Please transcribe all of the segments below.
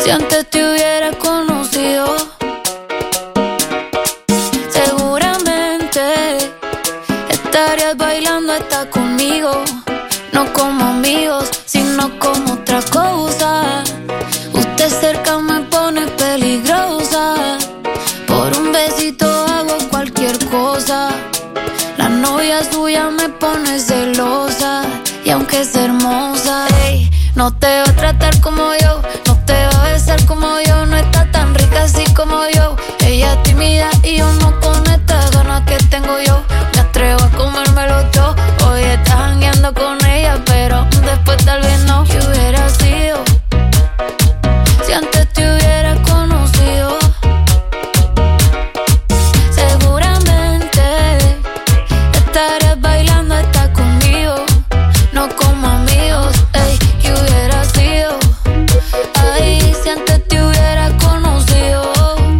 Si antes te hubiera conocido, seguramente estarías bailando hasta conmigo. No como amigos, sino como otra cosa. Usted cerca me pone peligrosa. Por un besito hago cualquier cosa. La novia suya me pone celosa. Y aunque es hermosa, ey, no te va a tratar como yo, no te va a besar como yo. No está tan rica así como yo. Ella es tímida y yo no con estas ganas que tengo yo. Me atrevo a comérmelo todo. Hoy estás jangueando con ella, pero después tal vez no. ¿Qué hubiera sido si antes te hubiera conocido? Seguramente estarías bailando hasta conmigo. No como amigos, ey, ¿qué hubiera sido? Ay, si antes te hubiera conocido.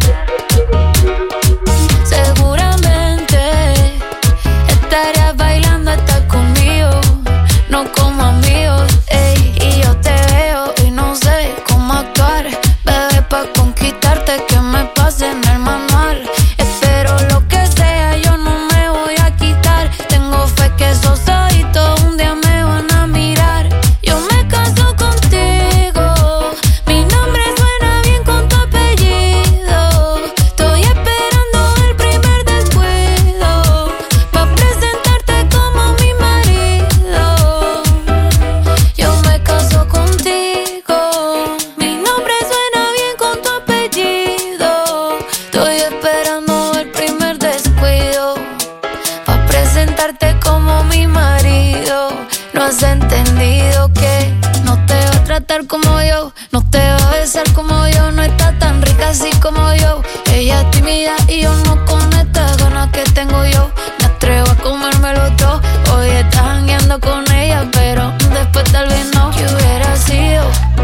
Seguramente estarías bailando hasta conmigo. No como amigos, ey, y yo te veo y no sé cómo actuar. Bebé, pa' conquistarte que me pase en el manual. Espero lo que sea, yo no me voy a quitar. Tengo fe que esos ojitos un día me van a mirar. Yo me caso contigo, mi nombre suena bien con tu apellido. Estoy esperando el primer descuido pa' presentarte como mi marido. Yo me caso contigo, mi nombre suena bien con tu apellido. Estoy esperando el primer descuido pa' presentarte como mi marido. No has entendido que no te va a tratar como yo, no te va a besar como yo. No está tan rica así como yo. Ella es tímida y yo no con estas ganas que tengo yo. Me atrevo a comérmelo todo. Hoy estás jangueando con ella, pero después tal vez no. ¿Qué hubiera sido?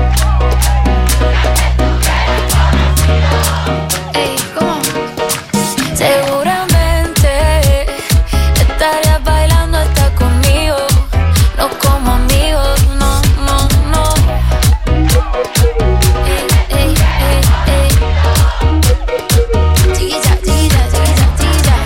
Ey, ¿cómo? Seguramente estarías bailando hasta conmigo. No como amigos, no, no, no. Ey, ey, ey, ey. Chiquilla, chiquilla, chiquilla, chiquilla.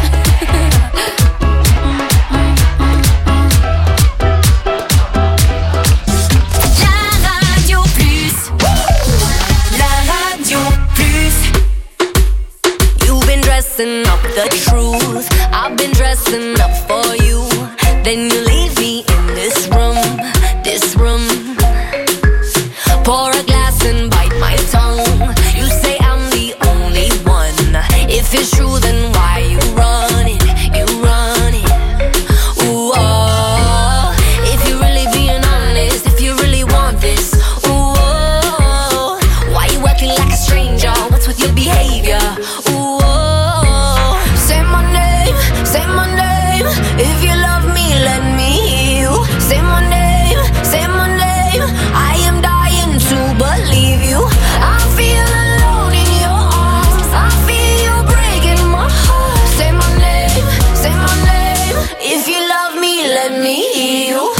La Radio Plus. La Radio Plus. You've been dressing up the truth. I've been dressing up for you. Then you leave me in this room, this room. Pour a glass and bite my tongue. You say I'm the only one. If it's true, then why you run it? You run it. Ooh, oh. If you're really being honest, if you really want this, ooh, oh. Why you acting like a stranger? What's with your behavior? Ooh, oh. Say my name, say my name. If you love me, let me hear you. Say my name, say my name. I am dying to believe you. I feel alone in your arms. I feel you breaking my heart. Say my name, say my name. If you love me, let me hear you.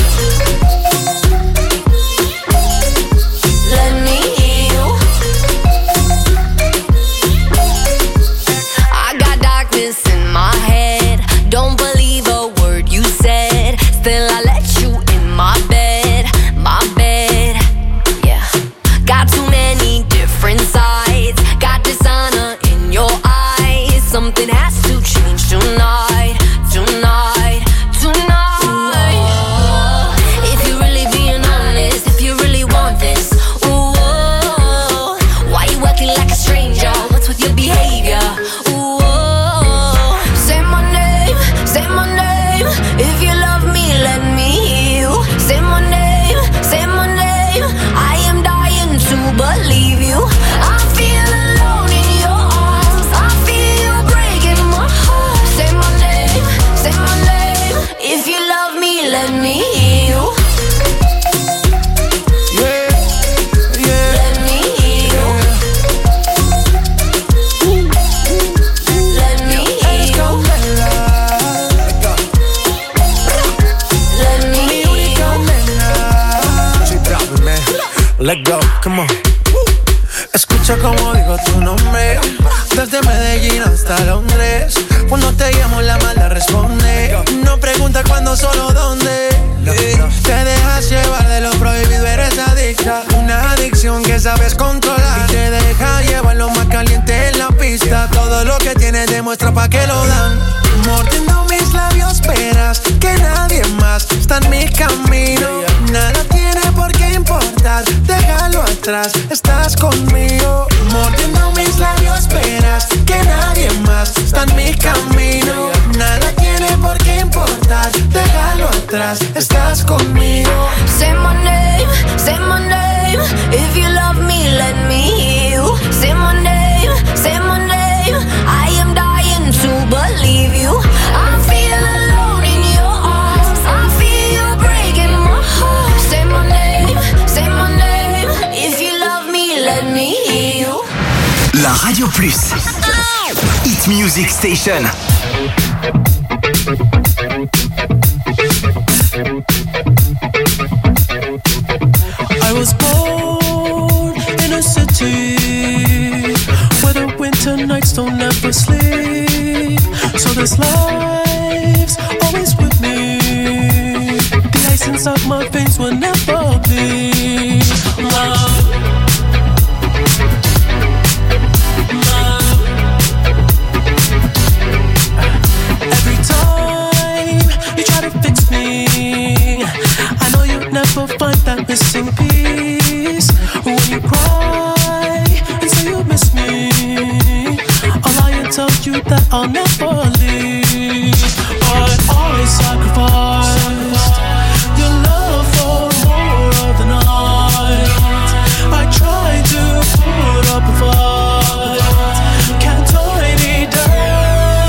Let me hear you. I got darkness in my head. Don't believe a word you said. Still I let you in my bed, my bed. Yeah. Got too many different sides. Got dishonor in your eyes. Something has to change tonight, tonight, tonight. Ooh, if you're really being honest, if you really want this, ooh, oh, why you acting like a stranger? What's with your behavior? Ooh, oh, say my name, say my name. If you love me, let me hear you. Say my name, say my name. I am dying to believe you. I feel alone in your arms. I feel you breaking my heart. Say my name, say my name. If you love me, let me hear you. Yeah, yeah. Let me hear you. Let me hear you. Let me hear you. Let go, come on. escucho como digo tu nombre. Desde Medellín hasta Londres. Cuando te llamo la mala responde. No pregunta cuándo, solo dónde. Te dejas llevar de lo prohibido, eres adicta. Una adicción que sabes controlar. Y te deja llevar lo más caliente en la pista. Todo lo que tienes demuestra pa' que lo dan. Mordiendo mis labios verás que nadie más está en mi camino. Nada tiene por qué importar, déjalo atrás, estás conmigo. Mordiendo mis labios verás que nadie más está en mi camino. Nada tiene por qué importar, déjalo atrás, estás conmigo. Say my name, if you love me, let me hear you. Say my name, I am dying to believe you. I feel alone in your arms, I feel you breaking my heart. Say my name, if you love me, let me hear you. La Radio Plus, Hit Music Station. I was born in a city where the winter nights don't ever sleep. So this life's always with me. The ice inside my veins will never bleed. Love. Every time you try to fix me, I know you'll never find that missing piece. When you cry and say you miss me, I'll lie and tell you that I'll never leave. But I sacrificed your love for more of the night. I tried to put up a fight, can't tie me down.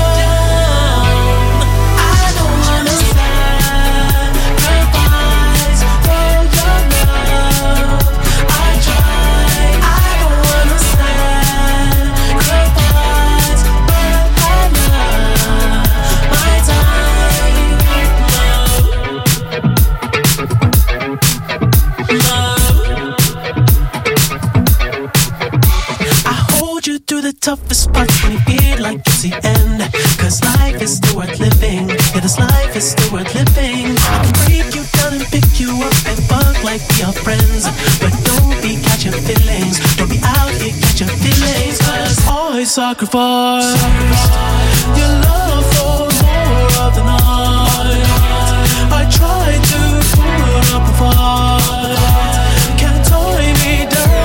Toughest parts when you feel like it's the end. Cause life is still worth living. Yeah, this life is still worth living. I can break you down and pick you up and fuck like we are friends. But don't be catching feelings. Don't be out here catching feelings. Cause I sacrificed your love for more of the night. I tried to put up a fight, can't tie me down.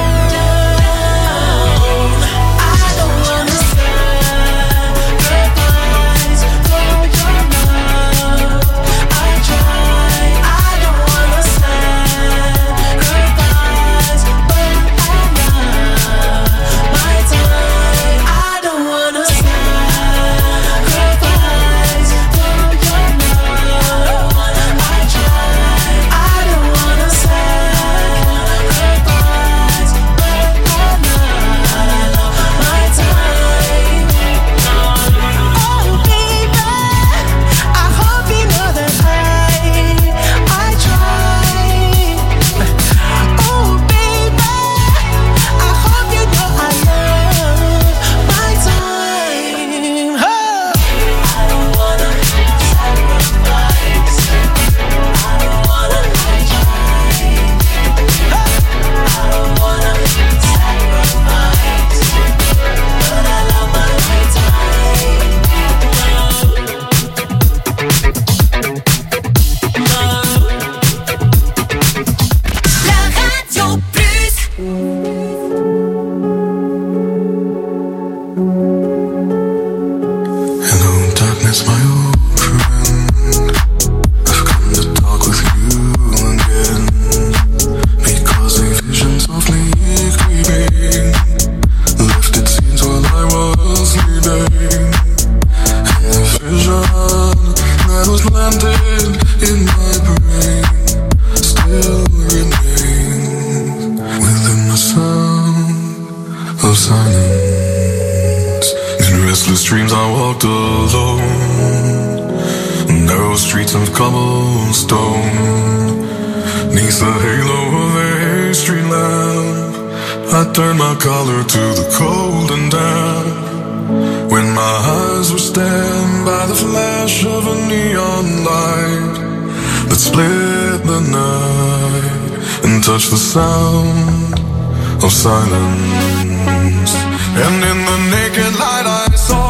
turned my collar to the cold and damp when my eyes were stabbed by the flash of a neon light that split the night and touched the sound of silence. And in the naked light I saw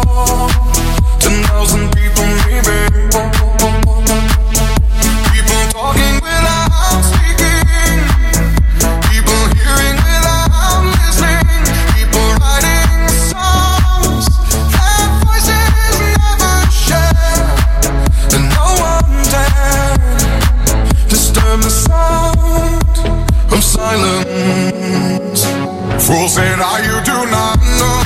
10,000 people maybe, people talking without speaking, people hearing without listening, people writing songs that voices never share, and no one dared disturb the sound of silence. Fool said, you do not know.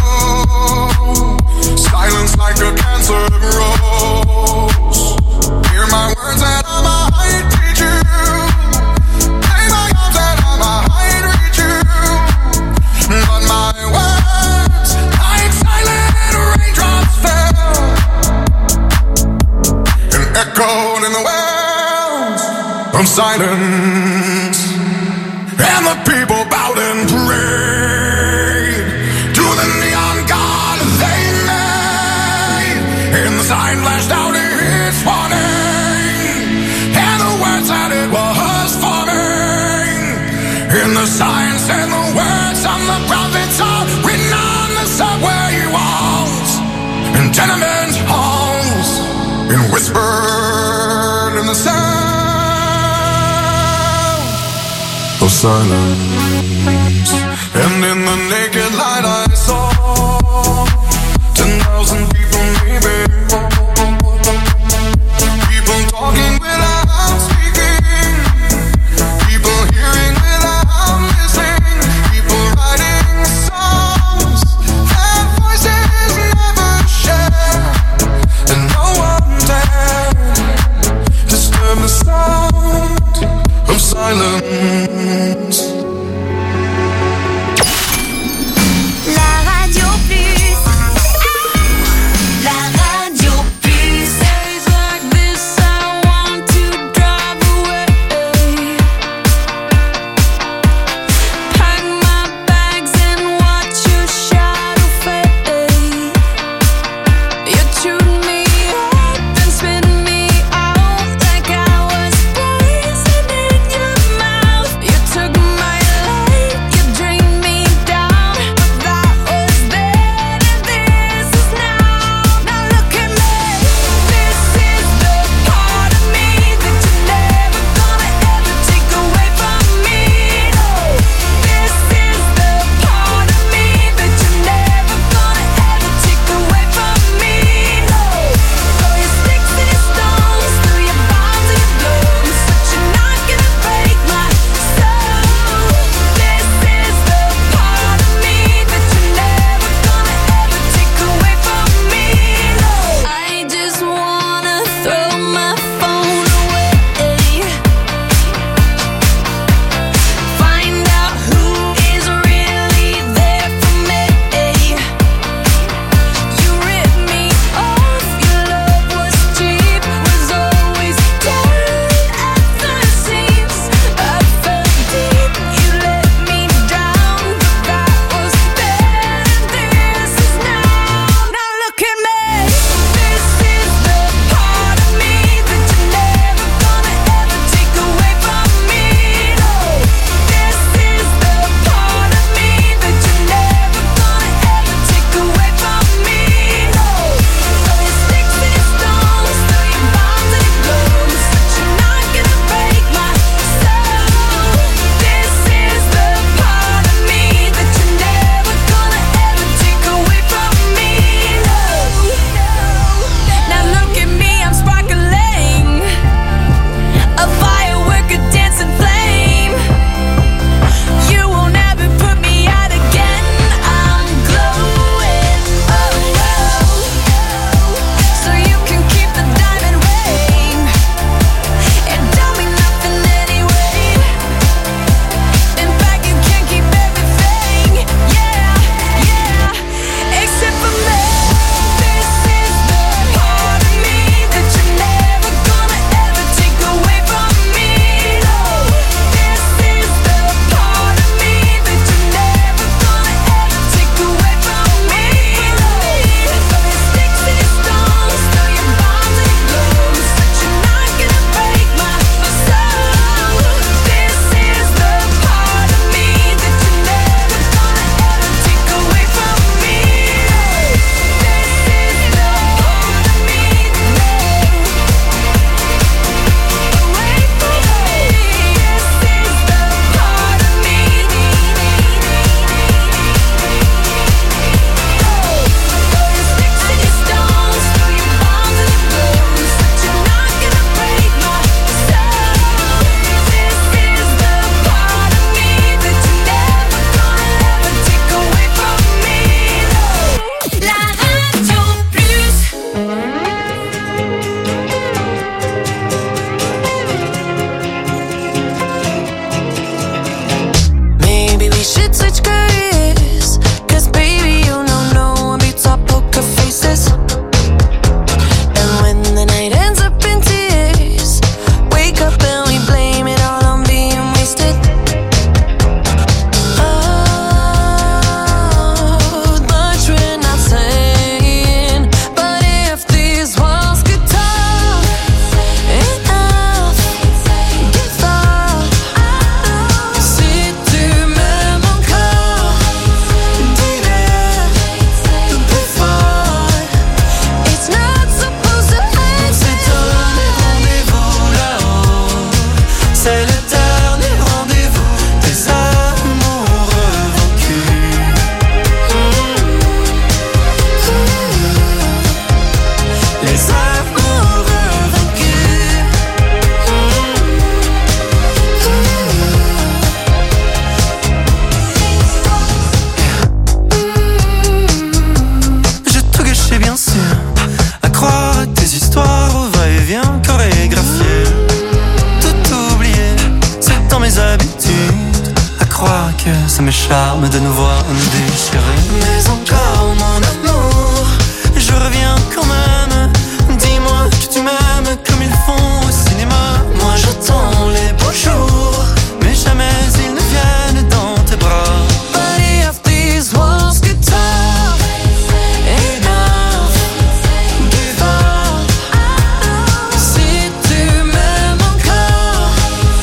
Silence like a cancer grows. Hear my words and I might teach you. Lay my arms and I might reach you. But my words, like silent raindrops fell and echoed in the wells of silence. And the people bowed and prayed to the neon god they made. And the sign flashed out its warning, and the words that it was forming. And the sign said the words of the prophets are written on the subway walls and tenement halls, and whispered in the sound of silence. And in the naked light I saw 10,000 people maybe, people talking without speaking, people hearing without listening, people writing songs that voices never share, and no one dared disturb the sound of silence. La que ça me charme de nous voir nous déchirer. Mais encore mon amour, je reviens quand même. Dis-moi que tu m'aimes comme ils font au cinéma. Moi j'attends les beaux jours, mais jamais ils ne viennent dans tes bras. Body of these walls could talk. Enough, give up. Si tu m'aimes encore,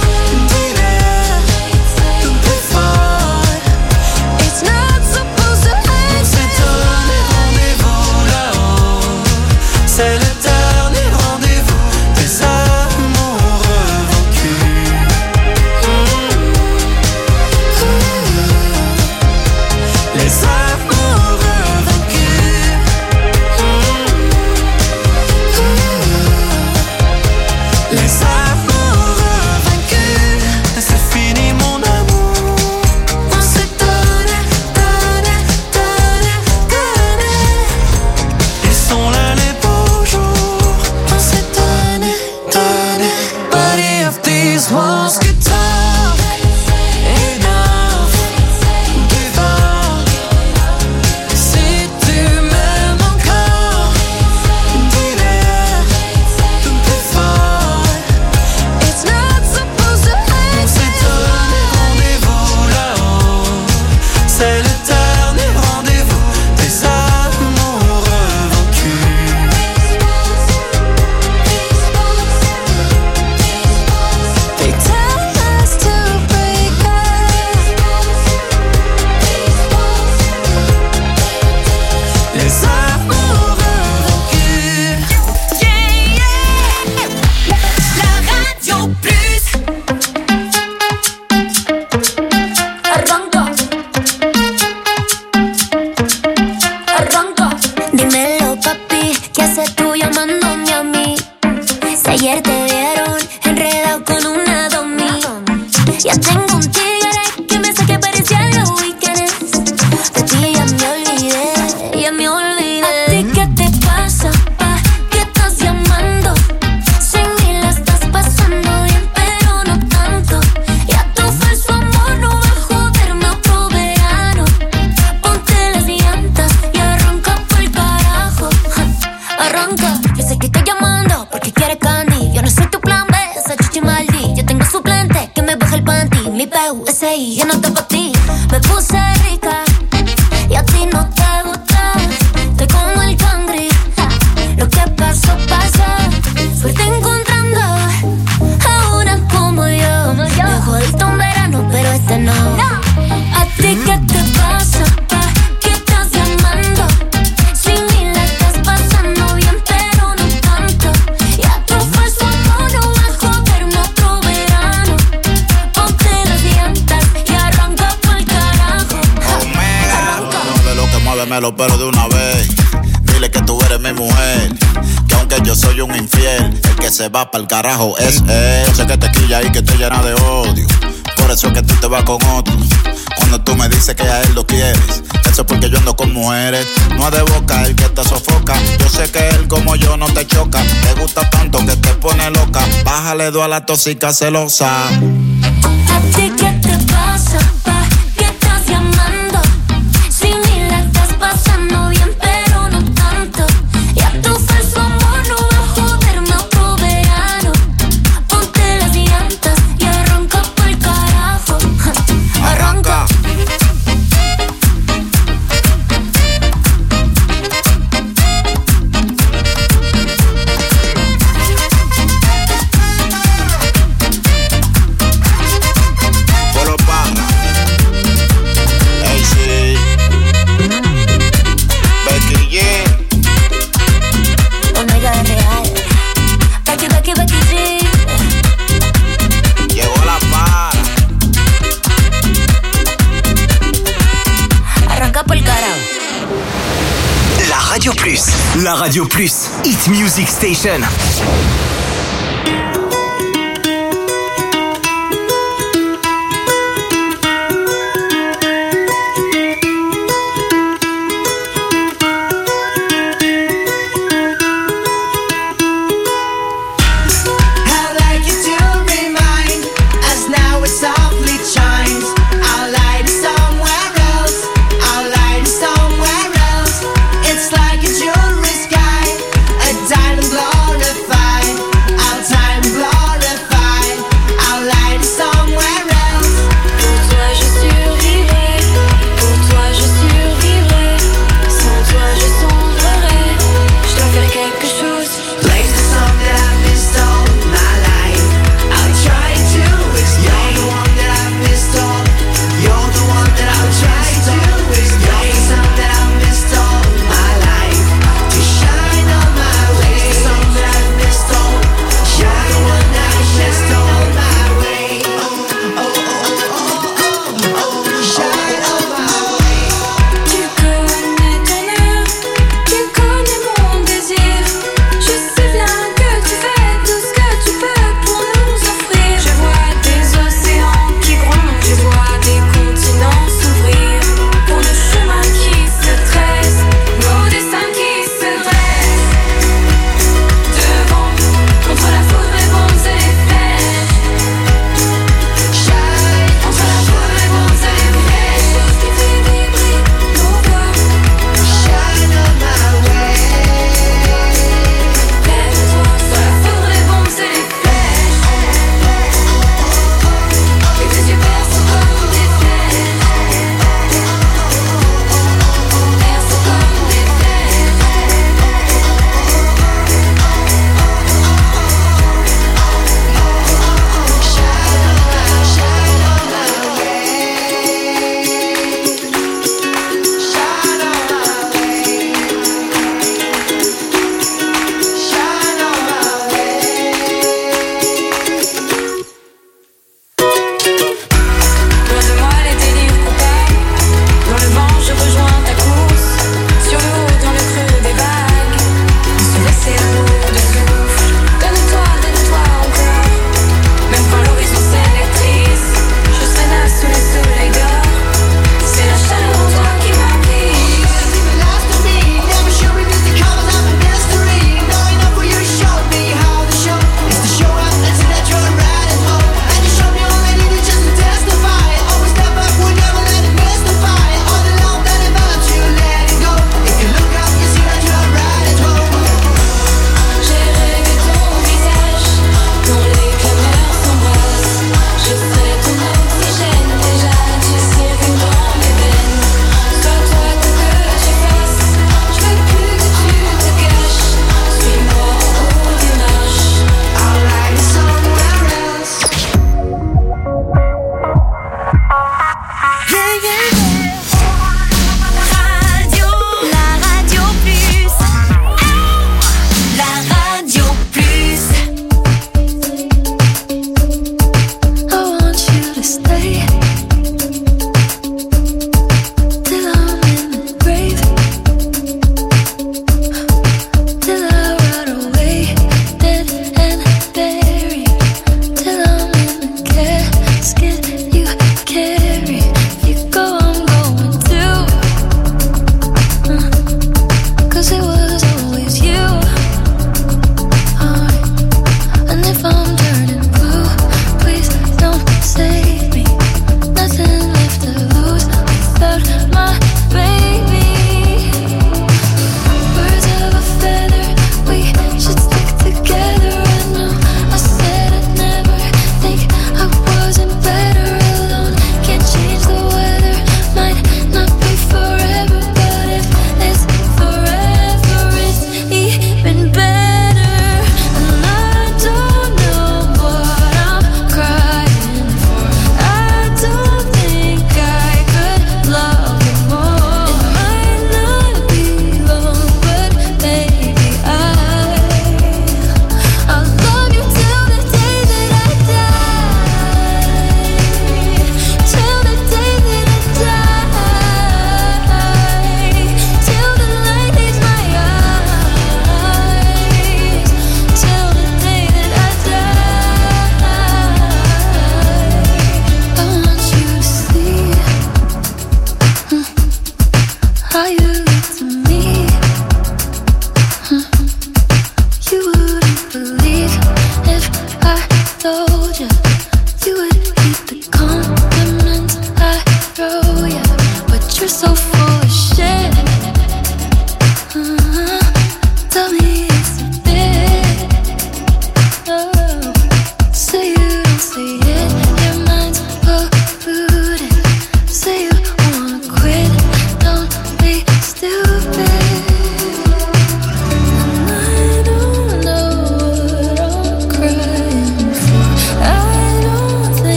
dis-le plus fort. It's not supposed to end. On s'est donné rendez-vous là-haut. C'est le dernier rendez-vous des amoureux vaincus. Les amoureux vaincus. Les amoureux vaincus. C'est fini mon amour. On s'est donné. Ils sont là les beaux jours. On s'est donné. Body of these walls could talk. Enough, give up. Si tu m'aimes encore, dis-le plus fort. It's not supposed to On end. s'est donné rendez-vous là-haut. C'est le dernier rendez-vous des amoureux vaincus. They tell us to break up. Les amoureux vaincus. La radio plus. Arranca. Dímelo, papi, ¿qué haces tú llamándome a mí? Si ayer te vieron enredado con una domi. Ya tengo un tigre que me hace que parecía los weekends. De ti ya me olvidé, ya me olvidé. ¿A ti qué te pasa, pa? ¿Qué estás llamando? Sin mí la estás pasando bien, pero no tanto. Ya tu falso amor no va a joderme otro verano. Ponte las llantas y arranca pa'l carajo. Arranca, yo sé que estoy llamando porque quieres candy. Yo no soy tu plan B, esa chichi maldi. Yo tengo suplente que me baja el panty. Mi PUSI, yo no estoy pa' ti. Me puse rica y a ti no te gusta. Estoy como el cangri, lo que pasó, pasó. Suerte encontrando a una como yo. Me jodiste un verano, pero este no. ¿A ti qué te pasa, pa? ¿Qué estás llamando? Sin mí la estás pasando bien, pero no tanto. Ya tu falso amor no va a joderme otro verano. Ponte las llantas y arranca pa'l carajo. Arranca. De lo que muéveme los pelos de una vez. Dile que tú eres mi mujer. Que aunque yo soy un infiel, el que se va pa'l carajo es él. Yo sé que te quilla y que te llena de odio. Por eso es que tú te vas con otro. Cuando tú me dices que a él lo quieres, eso es porque yo ando con mujeres. No es de boca el que te sofoca. Yo sé que él como yo no te choca. Te gusta tanto que te pone loca. Bájale dos a la tóxica celosa. ¿A ti qué te pasa, pa? ¿Qué estás llamando? Sin mí la estás pasando bien, pero no tanto. Ya tu falso amor no va a joderme otro verano. Ponte las llantas y arranca pa'l carajo. Arranca. Polo Parra. Ey, sí. Becky G. Omega de real. Becky G. Llegó la para. Arranca pa'l carajo. La Radio Plus. La Radio Plus. Hit Music Station. I'd like you to be mine, as now it softly chimes. I'll light a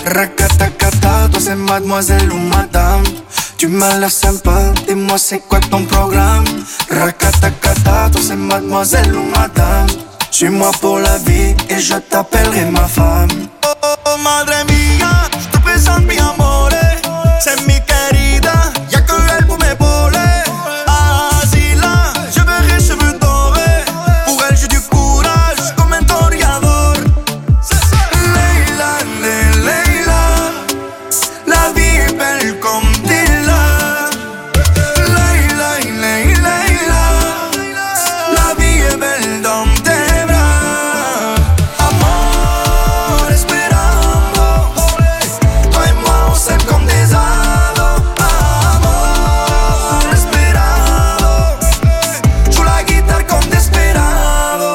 Rakatakata, toi c'est mademoiselle ou madame. Tu m'as l'air sympa, dis-moi c'est quoi ton programme. Rakatakata, toi c'est mademoiselle ou madame. Suis-moi pour la vie et je t'appellerai ma femme. Oh, oh, oh, madre mía, je te présente mi amore. C'est mi querida, y'a que elle pour m'épauler. Asila, je verrai cheveux dorés. Pour elle j'ai du courage comme un toreador. Leila, Leila, la vie est belle comme Dila. Leila, Leila, la vie est belle dans tes bras. Amor, esperando. Toi et moi on s'aime comme des ados. Amor, esperando. Joue la guitare comme Desperado.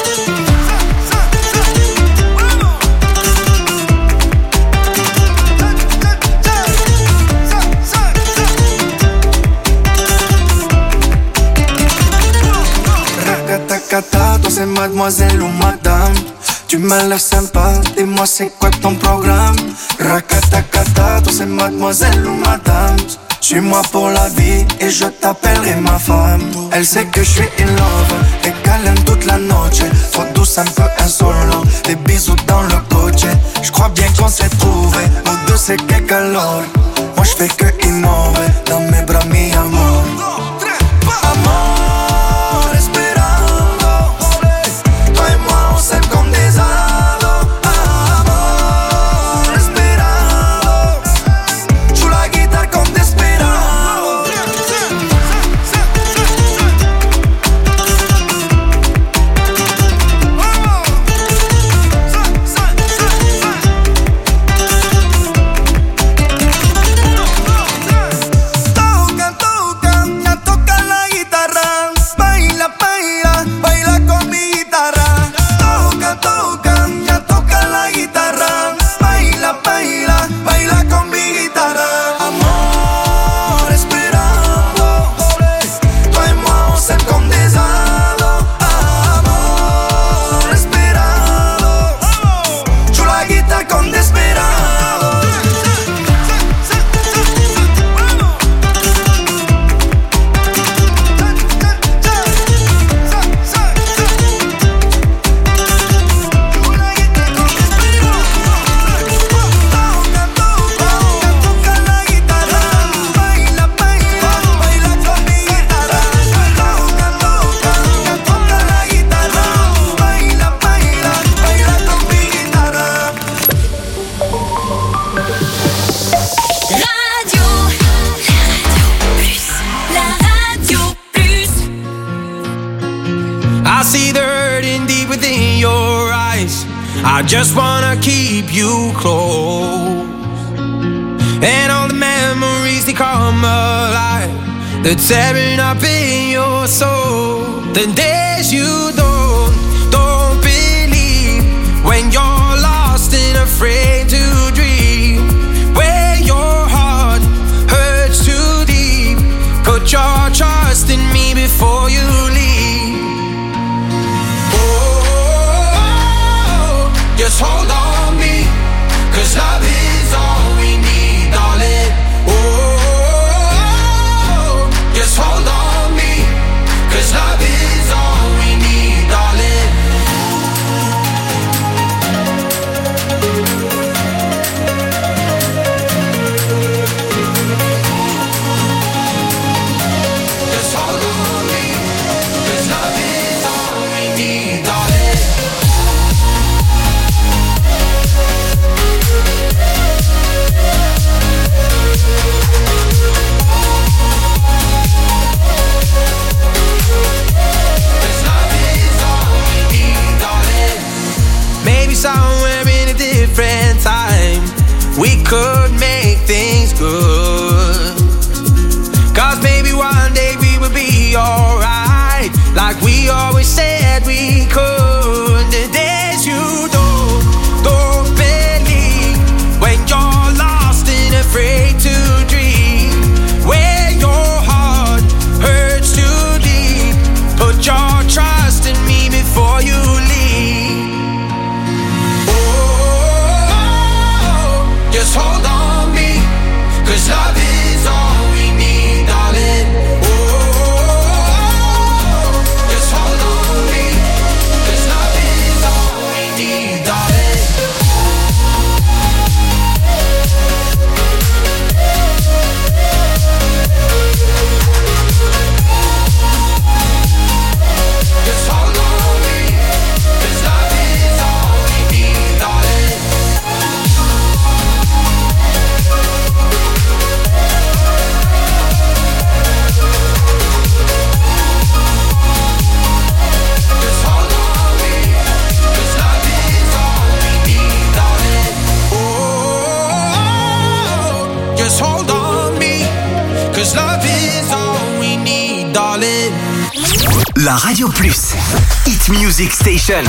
Rakatakata, toi c'est mademoiselle ou madame. Tu m'as l'air sympa, dis-moi c'est quoi ton programme. Rakatakata, toi c'est mademoiselle ou madame. Suis-moi pour la vie et je t'appellerai ma femme. Elle sait que je suis in love, des câlins toute la noche. Trop douce, un peu insolent, des bisous dans le coche. Je crois bien qu'on s'est trouvé, nous deux c'est que calor. Moi je fais que innover, dans mes bras mi amor. Amor, esperando. Toi et moi on s'aime comme des ados. Amor, esperando. Joue la guitare comme Desperado. Toca, toca, ya toca la guitarra. Baila, baila, baila con mi guitarra. Toca, toca, ya toca la guitarra. Baila, baila, baila con mi guitarra. Amor, esperando. Toi et moi on s'aime comme des ados. Amor, esperando. Joue la guitare comme Desperado. Radio, la radio plus. I see the hurting deep within your eyes. I just wanna keep you close. And all the memories, they come alive. They're tearing up in your soul. The days you don't believe. When you're lost and afraid to dream. Where your heart hurts too deep. Put your trust in me before you leave. Oh, just hold on me, 'cause love is all we need, darling. Oh, just hold on me, 'cause love is all we need. darling. La Radio Plus, Hit Music Station.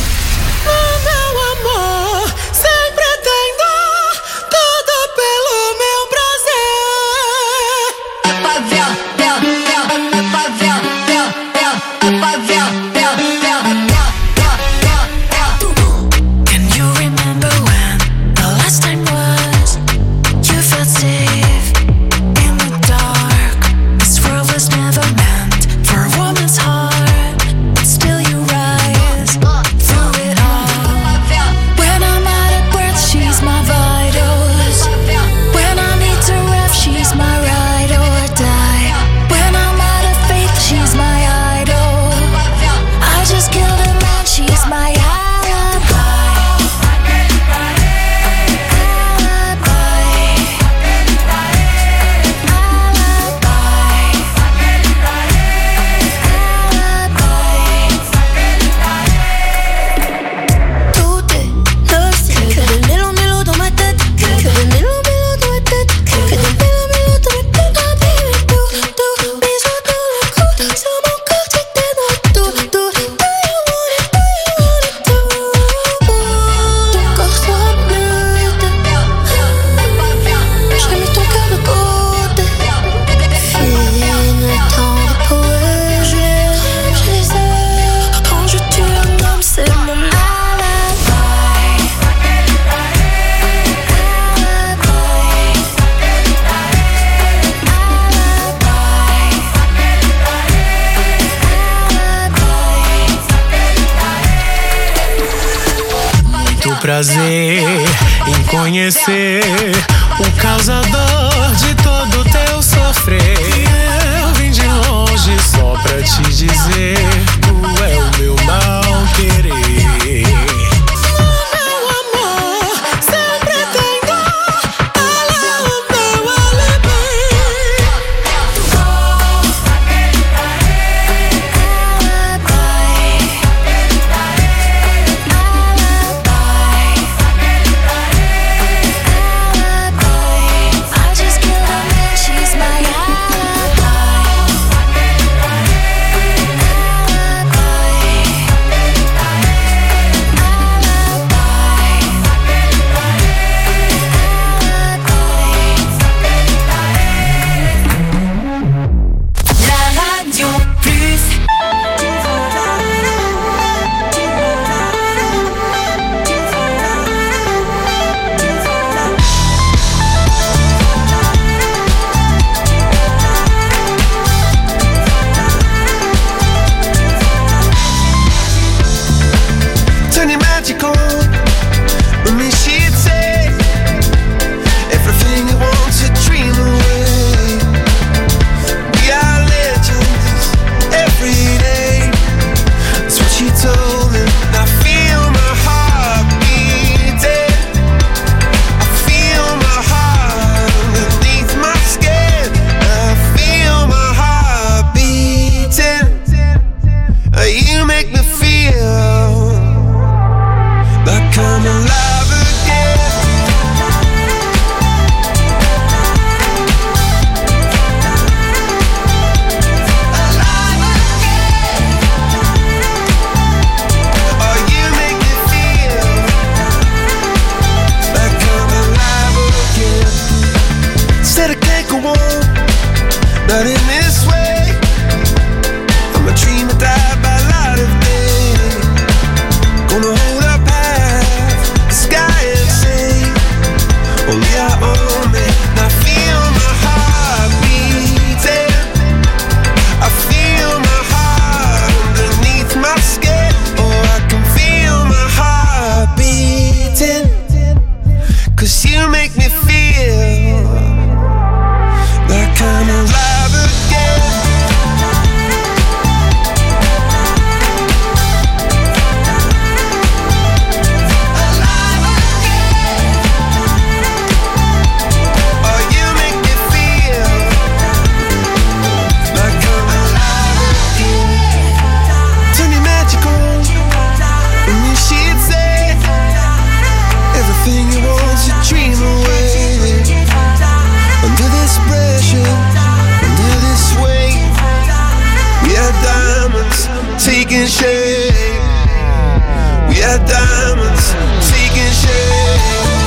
Prazer em conhecer o causador de todo teu sofrer. Eu vim de longe só pra te dizer, tu é o meu mal querer. Meu amor, sempre tem dor, ela é o meu alibi. I just killed a man, she's my alibi. taking shape. We are diamonds taking shape.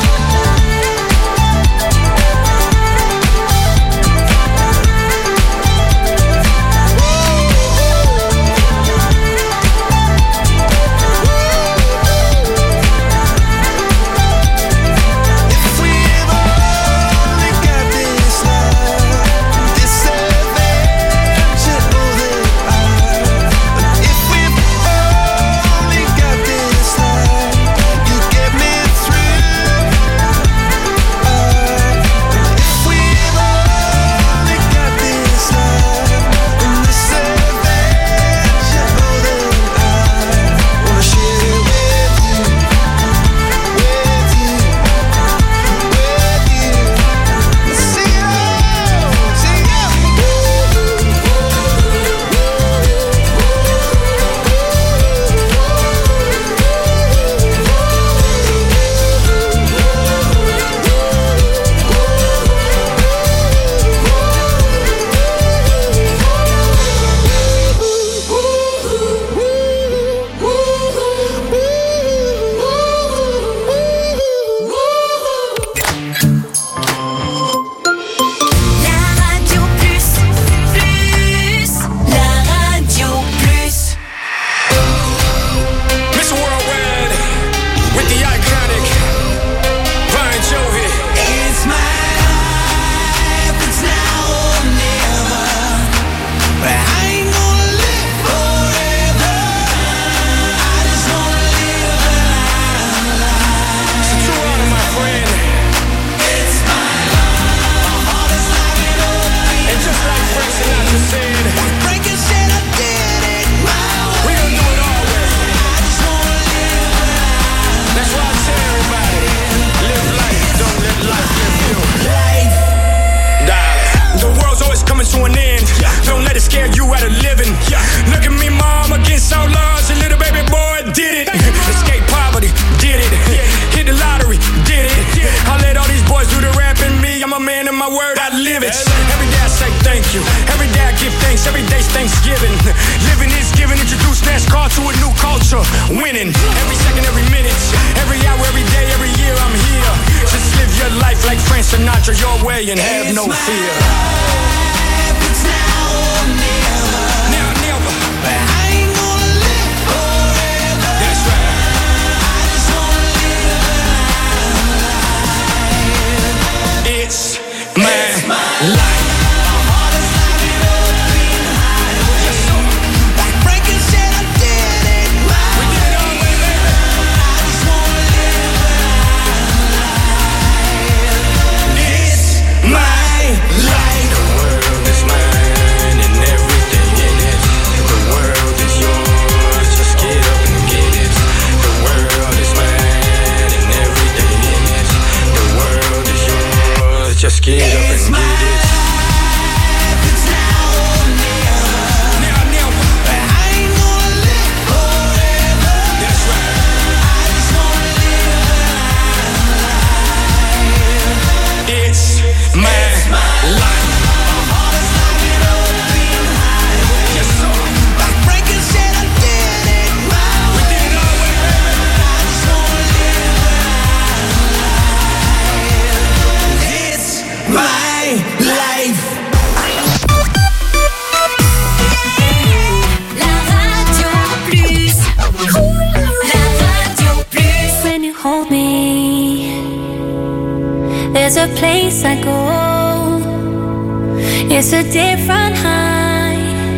It's a different high.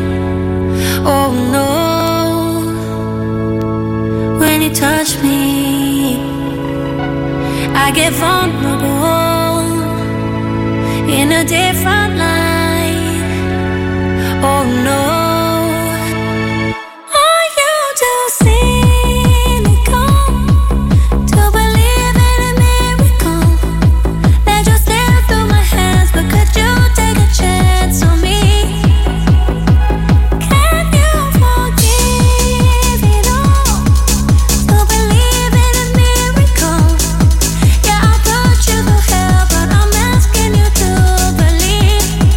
Oh no, when you touch me, I get vulnerable in a different light. Oh no. Believe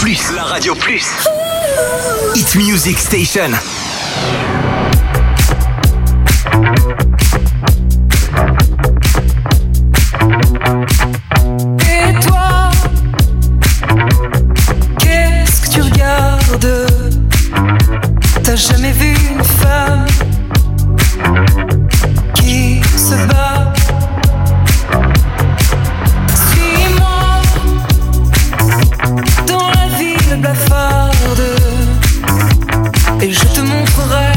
Plus. La Radio Plus. Hit Music Station. Et toi, qu'est-ce que tu regardes? T'as jamais vu une femme qui se bat? Suis-moi dans la ville blafarde et je te montrerai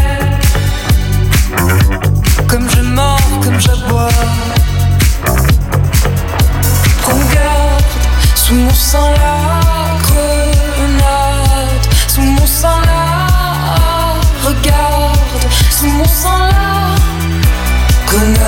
comme je mords, comme j'aboie. Regarde, sous mon sang la grenade, sous mon sang la, regarde, sous mon sang la grenade.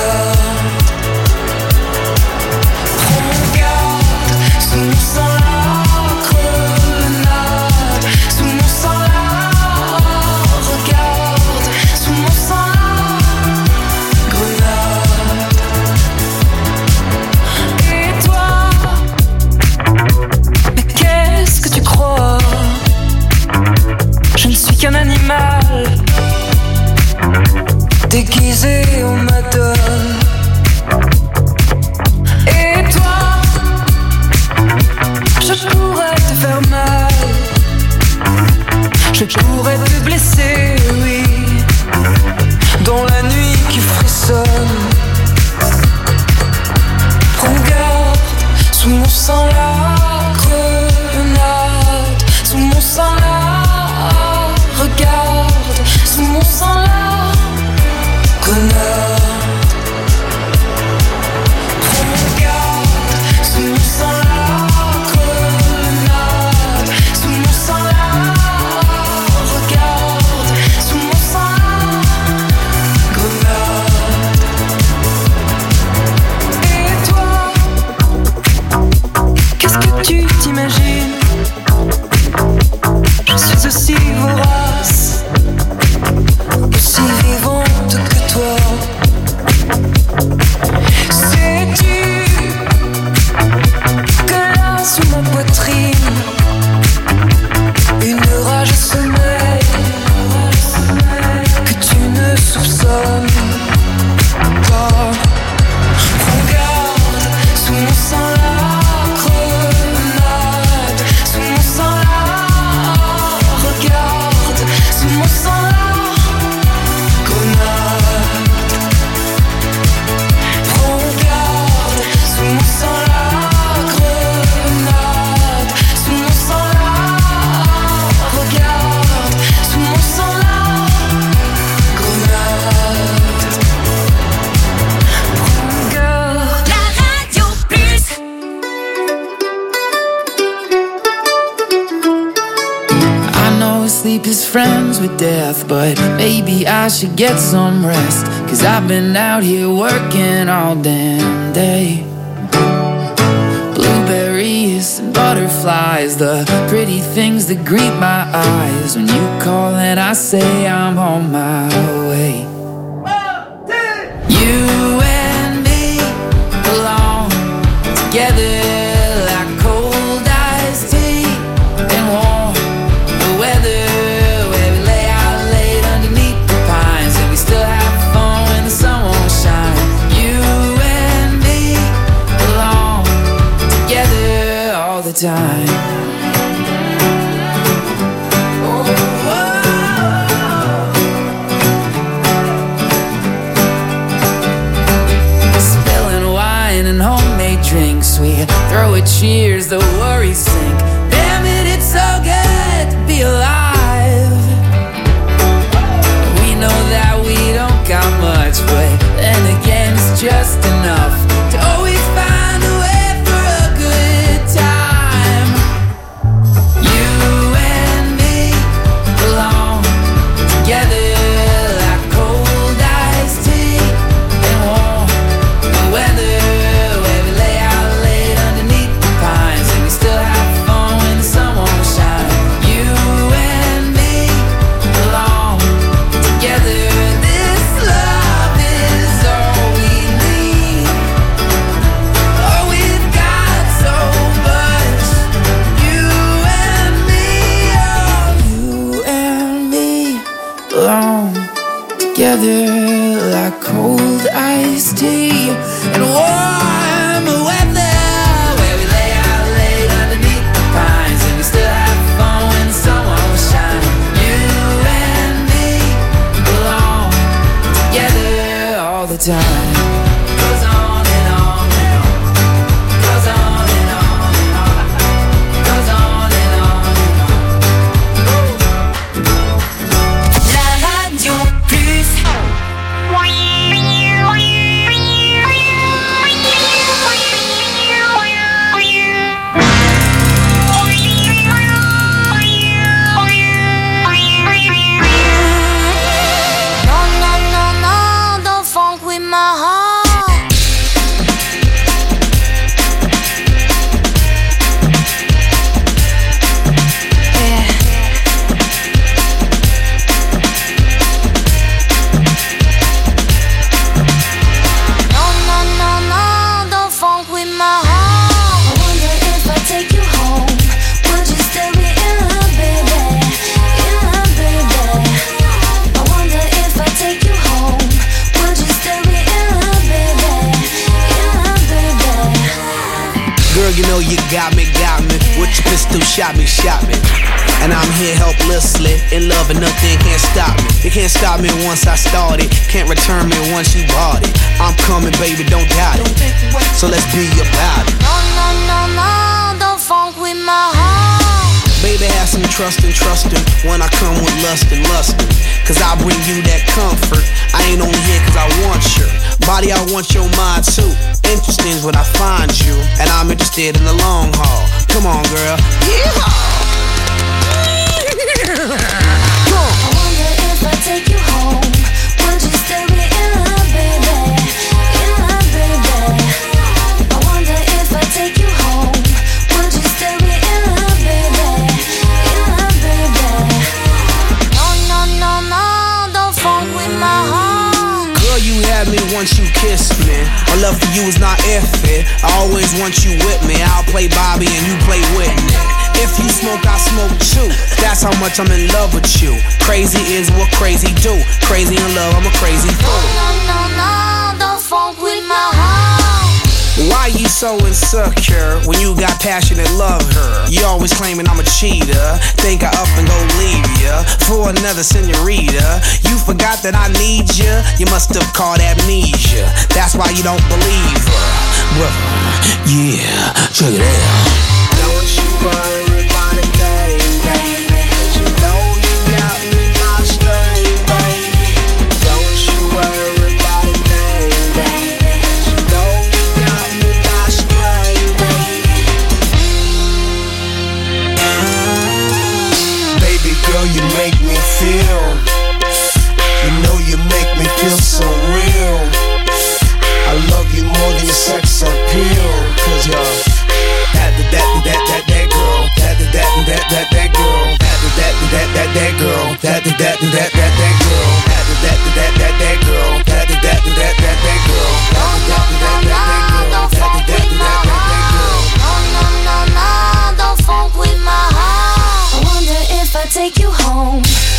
Regarde, sous mon sang la grenade, sous mon sang la, regarde, sous mon sang la grenade. Et toi, mais qu'est-ce que tu crois? Je ne suis qu'un animal déguisé en madone. Et toi, je pourrais te faire mal, je pourrais te blesser, oui, dans la nuit qui frissonne. Regarde, sous mon sang la grenade, sous mon sang la, regarde, sous mon sang la grenade. Regarde, sous mon sang la grenade, sous mon sang la, regarde, sous mon sang la grenade. Et toi, qu'est-ce que tu t'imagines? Je suis aussi vorace, aussi vivante que toi. Sais-tu que là sous ma poitrine une rage sommeille que tu ne soupçonnes pas? Regarde, sous mon sang la grenade, sous mon sang la, regarde, sous mon sang la grenade. Regarde, sous mon sang la grenade, sous mon sang la, regarde, sous mon sang la grenade. Regarde. La Radio Plus. I know sleep is friends with death, but maybe I should get some rest, 'cause I've been out here working all damn day. Blueberries and butterflies, the pretty things that greet my eyes. When you call and I say I'm on my way. You and me belong together like cold iced tea and warm the weather, where we lay out late underneath the pines and we still have fun when the sun won't shine. You and me belong together all the time. Spilling wine and homemade drinks, we together like cold iced tea and warm weather, where we lay out late underneath the pines and we still have fun when the sun won't shine. You and me belong together all the time. Goes on and on and on. Goes on and on and on. Goes on and on and on. La Radio Plus. No, no, no, no, don't funk with my heart. Yeah. No, no, no, no, don't funk with my heart. I wonder if I take you home, would you still be in love, baby? In love, baby. I wonder if I take you home, would you still be in love, baby? In love, baby. Girl, you know you got me. With your pistol, shot me. And I'm here helplessly, in love and nothing can't stop me. You can't stop me once I started, can't return me once you bought it. I'm coming, baby, don't doubt it. So let's be about it. No, no, no, no, don't funk with my heart. Baby, have some trust and when I come with lust and lustin'. Cause I bring you that comfort. I ain't only here cause I want your body, I want your mind too. Interesting is when I find you, and I'm interested in the long haul. Come on, girl. Yeehaw! I wonder if I take you home, would you still be in love, baby? In love, baby. I wonder if I take you home, would you still be in love, baby? In love, baby. No, no, no, no, don't funk with my heart. Girl, you had me once you kissed me. My love for you is not iffy. I always want you with me. I'll play Bobby and you play Whitney. If you smoke, I smoke too. That's how much I'm in love with you. Crazy is what crazy do. Crazy in love, I'm a crazy fool. No, no, no, don't funk with my heart. Why you so insecure when you got passion and love her? You always claiming I'm a cheater. Think I up and go leave ya for another senorita. You forgot that I need ya. You must have caught amnesia. That's why you don't believe her. Well, yeah, check it out. Don't you worry about a thing, baby. You know you got me my string, baby. Don't you worry about a thing, baby. You know you got me my string, baby. Baby girl, you make me feel. You know you make me feel so real. I love you more than your sex appeal. Cause you're that girl, that girl, that girl, that girl, that girl, that girl, Don't funk with my heart. No, don't funk with my heart. I wonder if I take you home,